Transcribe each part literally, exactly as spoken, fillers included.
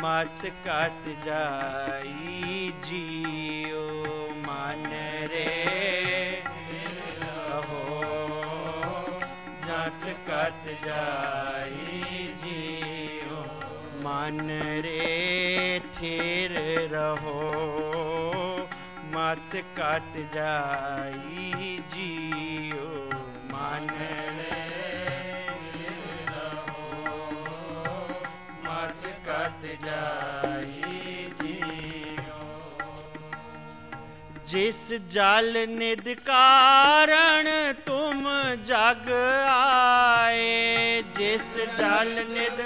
मत कत जाई जियो मन रे रहो मत कत जाई जियो मन रे थिर रहो मत कत जाई जियो मन रे मत कत जाई जियो जिस जल निद कारण तुम जग आए जिस जल निद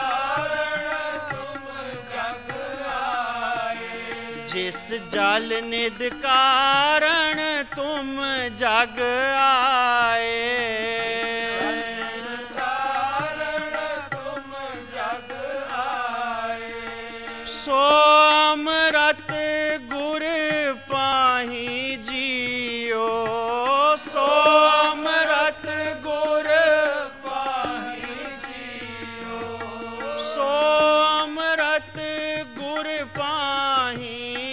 जिस जल निद कारण तुम जग आए तुम जग आए सो अमृत गुर पाही जियो सो अमृत गुर पाही जियो सो अमृत गुर पाही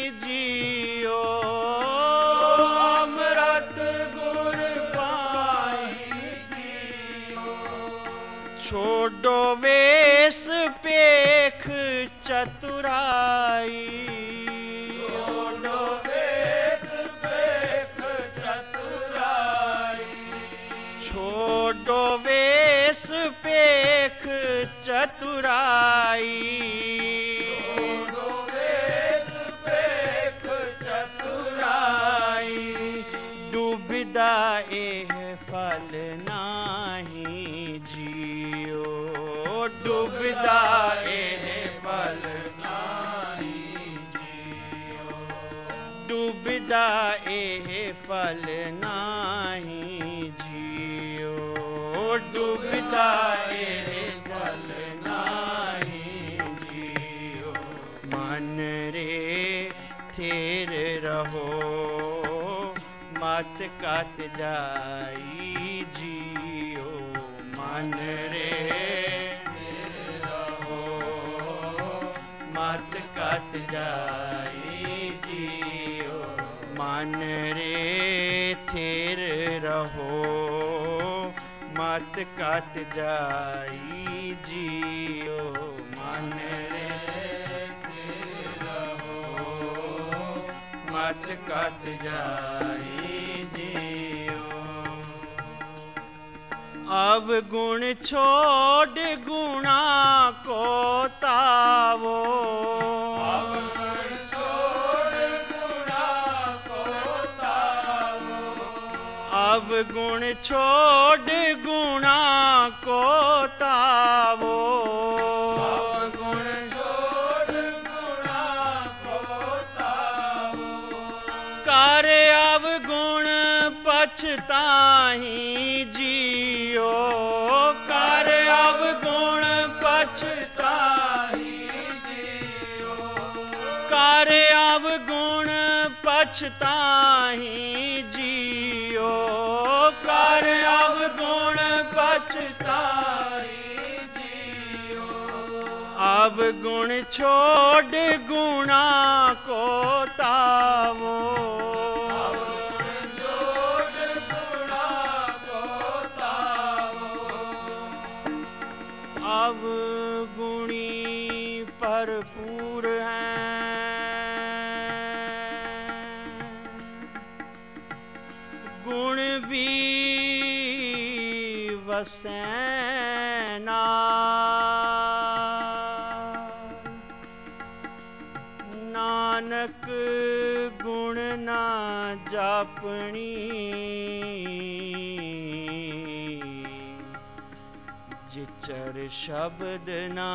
छोड़ो वेश पेख चतुराई छोड़ो वेश पेख चतुराई छोड़ो वेश पेख चतुराई छोड़ो वेश पेख चतुराई डूबदा एह फल नाही जियो डूबदा एह फल नाही जियो डूबदा एह फल नाही जियो डूबदा एह फल नाही जियो मन रे थिर रहो मत कत जाई जियो मन रे रहो मत कत जाई जियो मन रे थिर रहो मत कत जाई जियो मन रे थिर रहो मत कत जाई जियो अवगुण छोड़ गुणा को तावो अवगुण छोड़ गुणा को तावो अवगुण छोड़ गुणा को तावो अवगुण छोड़ गुणा को तावो कर अवगुण पछताही जियो कर अवगुण पछताही जियो कर अवगुण पछताही जियो कर अवगुण पछताही जियो अवगुण छोड़ गुणा को तावो अवगुणी भरपूर हैं गुण भी वसैना नानक गुण ना जापनी जिचर शब्द ना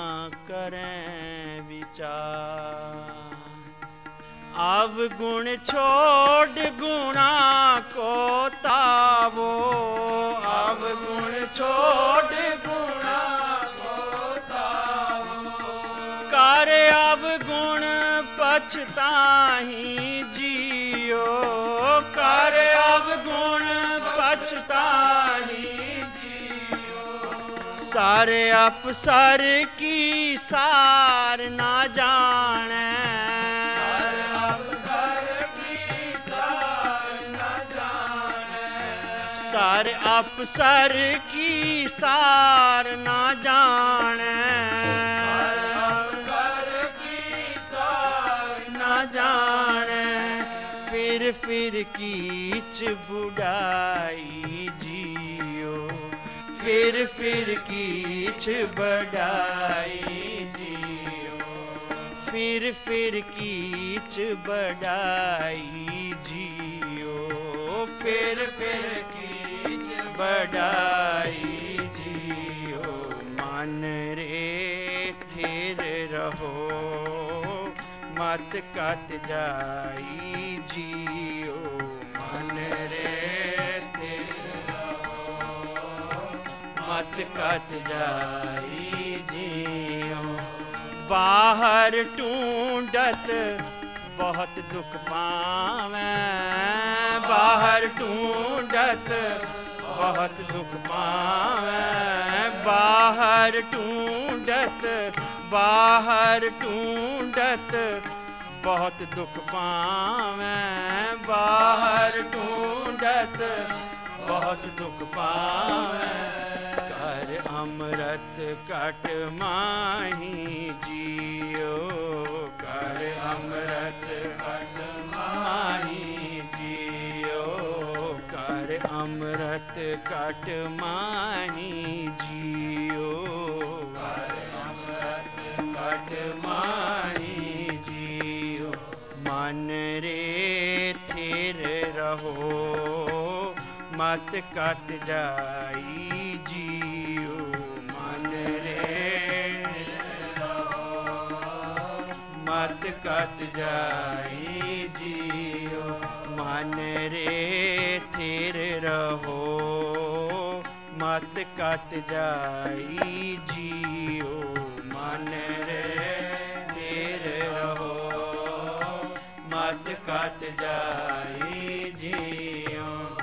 करें विचार अवगुण छोड़ गुणा को तावो अवगुण छोड़ गुणा को तावो कर अवगुण पछताही जियो कर अवगुण पछताही सारे अफसर की सार ना जाने, सारे अफसर की सार ना जाने, सारे अफसर की सार ना जाने, सारे अफसर की सार ना जाने। फिर फिर कीच बुढ़ाई जियो, फिर फिर कीच बढ़ाई जियो, फिर फिर कीच बढ़ाई जियो, फिर फिर कीच बढ़ाई जियो। मन रे थिर रहो मत कत जाई जियो, मन रे थिर मत कत जाई जियो। बाहर ढूंढत बहुत दुख पावे, बाहर ढूंढत बहुत दुख पावे, बाहर ढूंढत बाहर ढूंढत बहुत दुख पावे, बाहर ढूंढत बहुत दुख पावे। कर अमृत कट माही जियो, कर अमृत कट माही जियो, कर अमृत कट माही जियो, कर अमृत कट माही जियो। मन रे थिर रहो मत कत जाई जियो, मन रे मत कत जाई जियो, मन रे थिर रहो मत कत जाई जियो, मन रे थिर रहो मत कत जाई जियो।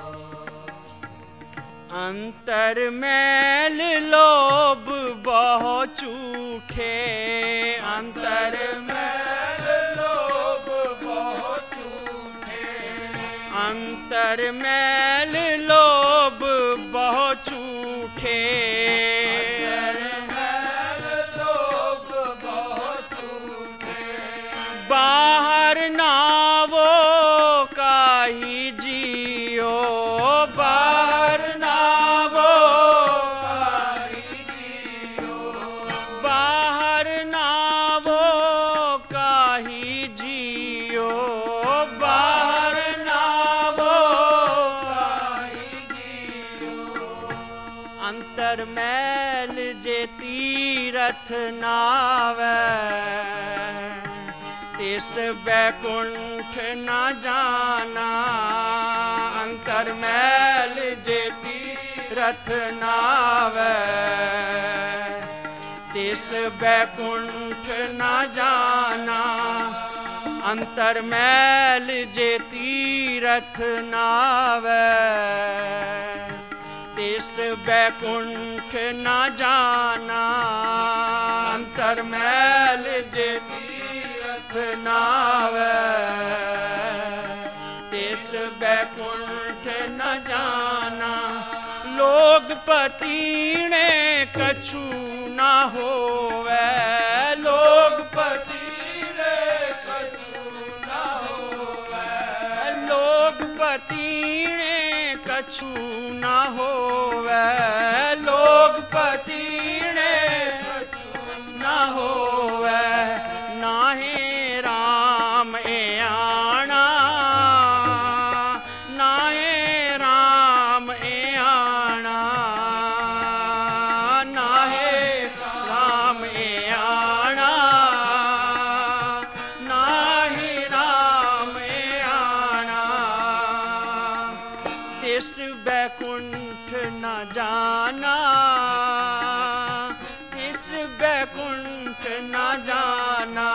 अंतर मैल लोभ बहु झूठे, अंतर मैल लोभ बहु झूठे, अंतर मैल लोभ बहु झूठे, अंतर मैल लोभ बहु झूठे। बाहर नावो काहि जियो, बाहर नावो काहि जियो, बाहर नावो काहि जियो, बाहर नावो काहि जियो। अंतर मैल जे तीरथ नावै, तिस बैकुंठ न जाना, अंतर मैल जे तीरथ नावै, तिस बैकुंठ न जाना, अंतर मैल जे तीरथ नावै, तिस बैकुंठ न जाना, अंतर मैल जे तीरथ नावै, तिस बैकुंठ न जाना। लोग पतीणे कछु न होवै, लोग पतीणे कछु न होवै, लोग पतीणे कछु न होवै, लोग पतीणे कछु न होवै। नाहे राम एयाणा, नाहे राम एयाणा, नाहे राम एयाणा, नाहे राम एयाणा। तिस बैकुंठ न जाना, तिस बैकुंठ न जाना,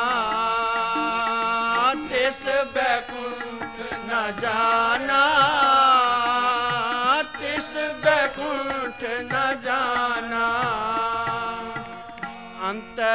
तिस बैकुंठ न जाना, तिस बैकुंठ न जाना।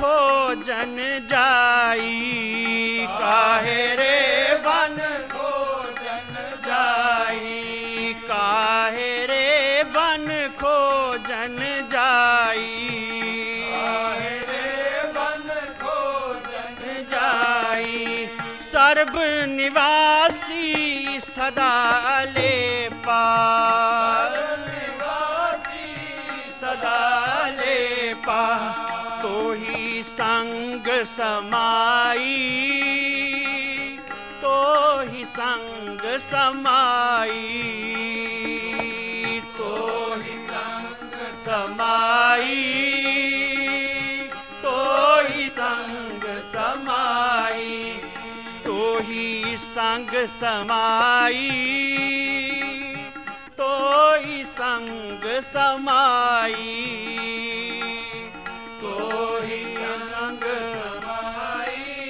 खोजन जाई, काहे रे बन खोजन जाई, काहे रे बन खोजन जाई, काहे रे बन खोजन जाई। सर्व निवासी सदा लेपा, सदा लेपा, तो ही संग समाई, तो ही संग समाई, तो ही संग समाई, तो ही संग समाई, तो ही संग समाई, तो ही संग समाई, तो ही संग समाई,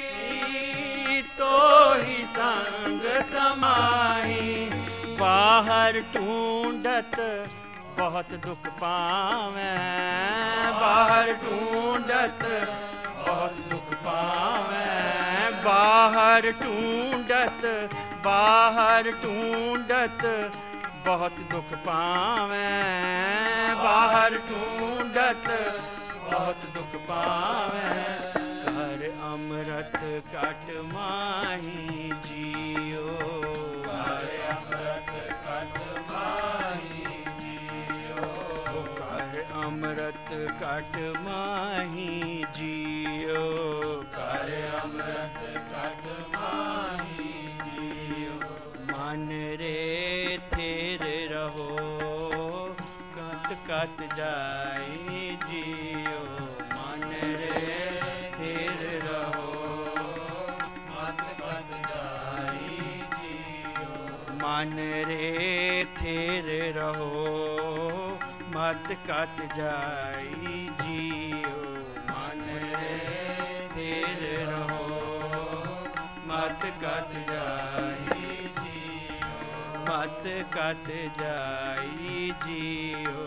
तो ही संग समाई। बाहर ढूंढत बहुत दुख पावे, बाहर ढूंढत बहुत दुख पावे, बाहर ढूंढत, बाहर ढूंढत बहुत दुख पावे, बाहर ढूंढत बहुत दुख पावे। कर अमृत कट माही जियो, कर अमृत कट माही जियो, कर अमृत कट माही जियो, कर अमृत कट माही जियो। मन रे थिर रहो, कत कत जाई जियो, मन रे थिर रहो, कत कत जाई जियो, मन रे थिर रहो, मत कत जाई जियो, मन रे थिर रहो, मत कत जाई जियो, मत कत जाई जियो,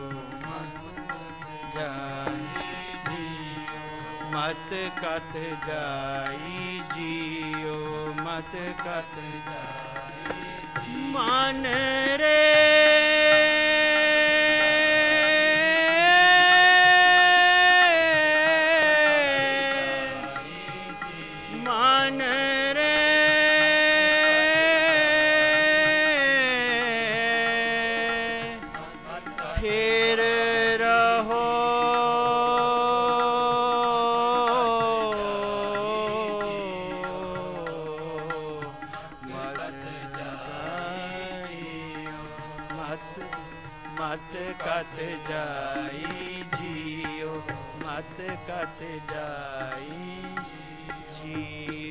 जाई जियो, मत कत जाई जियो, मत कत जाई जियो। मन रे मत कत जाई जियो, मत कत जाई जियो।